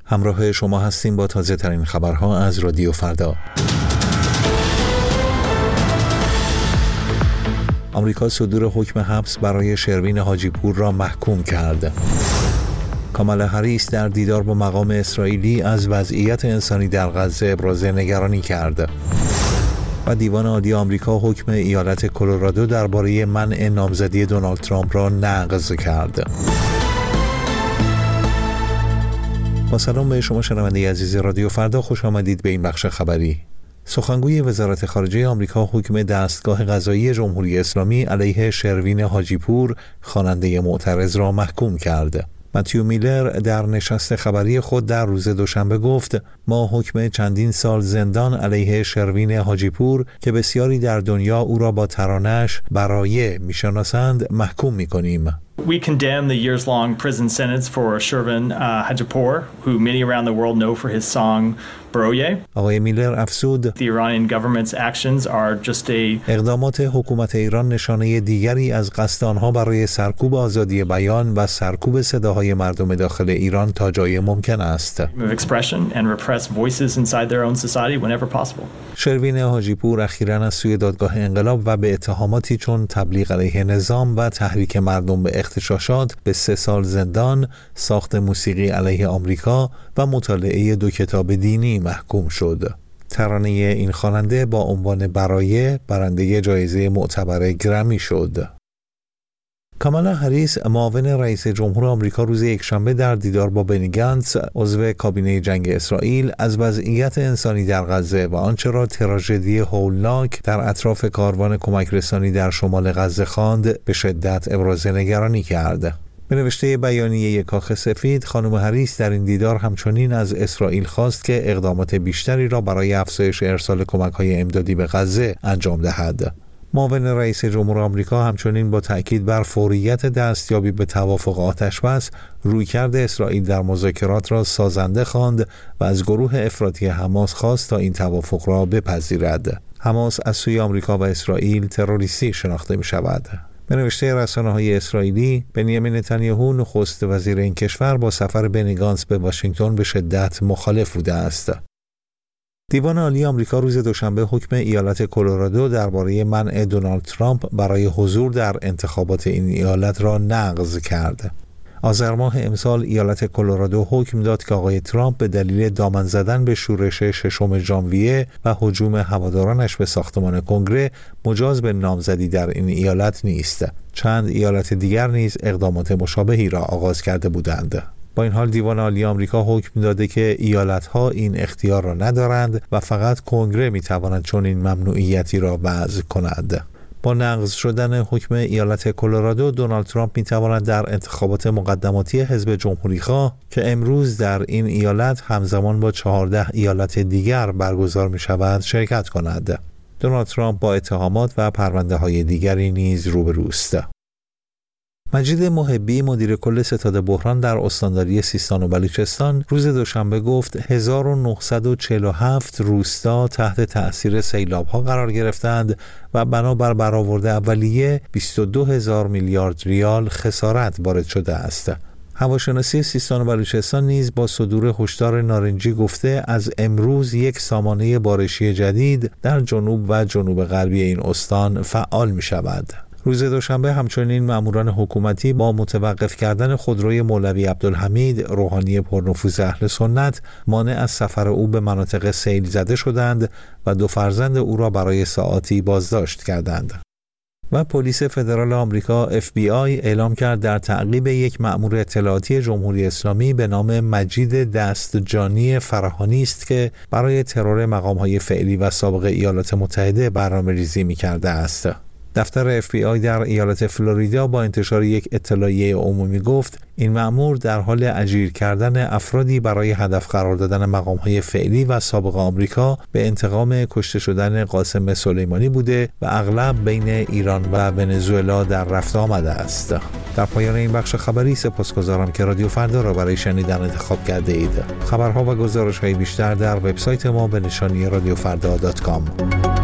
همراه شما هستیم با تازه ترین خبرها از رادیو فردا. آمریکا صدور حکم حبس برای شروین حاجی پور را محکوم کرد. کامالا هریس در دیدار با مقام اسرائیلی از وضعیت انسانی در غزه ابراز نگرانی کرد. و دیوان عالی آمریکا حکم ایالت کلرادو درباره منع نامزدی دونالد ترامپ را نقض کرد. با سلام به شما شنونده عزیز رادیو فردا، خوش آمدید به این بخش خبری. سخنگوی وزارت خارجه آمریکا حکم دستگاه قضایی جمهوری اسلامی علیه شروین حاجی پور خواننده معترض را محکوم کرد. متیو میلر در نشست خبری خود در روز دوشنبه گفت: ما حکم چندین سال زندان علیه شروین حاجی پور که بسیاری در دنیا او را با ترانه‌اش برایه میشناسند محکوم می‌کنیم. We condemn the years-long prison sentence for Shervin Hajipour, who many around the world know for his song Baroye. آقای میلر افزود: The Iranian government's actions are just a اقدامات حکومت ایران نشانه دیگری از قصد آنها برای سرکوب آزادی بیان و سرکوب صداهای مردم داخل ایران تا جای ممکن است. of expression and repress voices inside their own society whenever possible. شروین حاجی پور اخیراً از سوی دادگاه انقلاب و به اتهاماتی چون تبلیغ علیه نظام و تحریک مردم به اغتشاشات به 3 سال زندان، ساخت موسیقی علیه آمریکا و مطالعه 2 کتاب دینی محکوم شد. ترانه این خواننده با عنوان برایه برنده جایزه معتبر گرمی شد. کامالا هریس معاون رئیس جمهور آمریکا روز یکشنبه در دیدار با بنی گانتس عضو کابینه جنگ اسرائیل از وضعیت انسانی در غزه و آنچه را تراژدی هولناک در اطراف کاروان کمک رسانی در شمال غزه خواند به شدت ابراز نگرانی کرد. به نوشته بیانیه کاخ سفید، خانم هریس در این دیدار همچنین از اسرائیل خواست که اقدامات بیشتری را برای افزایش ارسال کمک‌های امدادی به غزه انجام دهد. معاون رئیس جمهور آمریکا همچنین با تأکید بر فوریت دستیابی به توافق آتش‌بس، رویکرد اسرائیل در مذاکرات را سازنده خواند و از گروه افراطی حماس خواست تا این توافق را بپذیرد. حماس از سوی آمریکا و اسرائیل تروریستی شناخته می‌شود. به نوشته رسانه‌های اسرائیلی، بنیامین نتانیاهو نخست وزیر این کشور با سفر بنی گانتس به واشنگتن به شدت مخالف بوده است. دیوان عالی آمریکا روز دوشنبه حکم ایالت کلرادو درباره منع دونالد ترامپ برای حضور در انتخابات این ایالت را نقض کرد. آذر ماه امسال ایالت کلرادو حکم داد که آقای ترامپ به دلیل دامن زدن به شورش 6 ژانویه و هجوم هوادارانش به ساختمان کنگره مجاز به نامزدی در این ایالت نیست. چند ایالت دیگر نیز اقدامات مشابهی را آغاز کرده بودند. با این حال دیوان عالی آمریکا حکم داده که ایالت‌ها این اختیار را ندارند و فقط کنگره می‌تواند چنین ممنوعیتی را وضع کند. با نقض شدن حکم ایالت کلرادو، دونالد ترامپ می‌تواند در انتخابات مقدماتی حزب جمهوری‌خواه که امروز در این ایالت همزمان با 14 ایالت دیگر برگزار می‌شود شرکت کند. دونالد ترامپ با اتهامات و پرونده‌های دیگری نیز روبروست. مجید محبی، مدیر کل ستاد بحران در استانداری سیستان و بلوچستان، روز دوشنبه گفت 1947 روستا تحت تأثیر سیلاب‌ها قرار گرفتند و بنابر برآورد اولیه 22,000 میلیارد ریال خسارت وارد شده است. هواشناسی سیستان و بلوچستان نیز با صدور هشدار نارنجی گفته از امروز یک سامانه بارشی جدید در جنوب و جنوب غربی این استان فعال می شود. روز دوشنبه همچنین ماموران حکومتی با متوقف کردن خودروی مولوی عبدالحمید، روحانی پرنفوذ اهل سنت، مانع از سفر او به مناطق سیل زده شدند و 2 فرزند او را برای ساعاتی بازداشت کردند. و پلیس فدرال آمریکا FBI اعلام کرد در تعقیب یک مأمور اطلاعاتی جمهوری اسلامی به نام مجید دستجانی فراهانی است که برای ترور مقام‌های فعلی و سابق ایالات متحده برنامه‌ریزی می‌کرده است. دفتر FBI در ایالت فلوریدا با انتشار یک اطلاعیه عمومی گفت این مأمور در حال اجیر کردن افرادی برای هدف قرار دادن مقام‌های فعلی و سابق آمریکا به انتقام کشته شدن قاسم سلیمانی بوده و اغلب بین ایران و ونزوئلا در رفت آمده است. در پایان این بخش خبری سپاسگزارم که رادیو فردا را برای شنیدن انتخاب کرده اید. خبرها و گزارش‌های بیشتر در وبسایت ما به نشانی radiofrda.com.